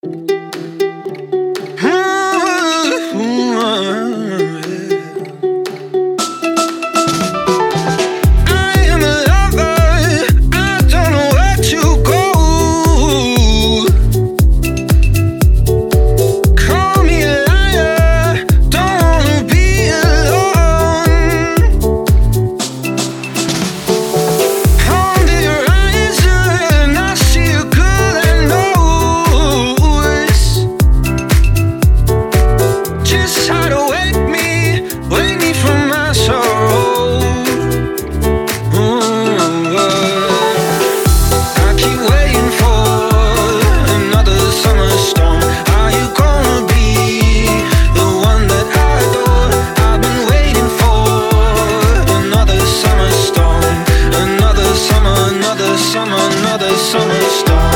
Another summer storm.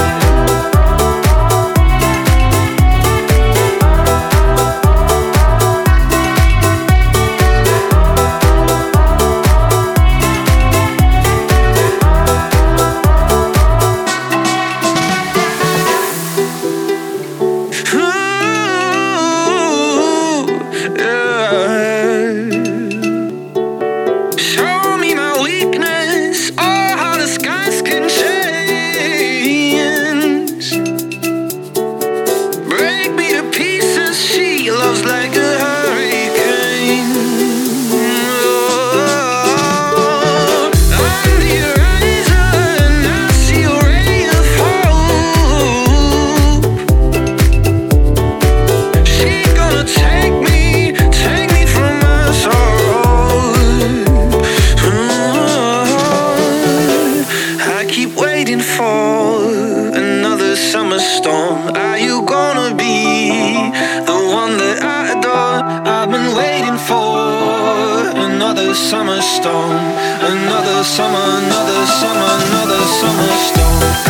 Like a hurricane. On the horizon, I see a ray of hope. She's gonna take me from my sorrow. I keep waiting for another summer storm. Are you gonna be the one that I adore? I've been waiting for another summer storm. Another summer storm.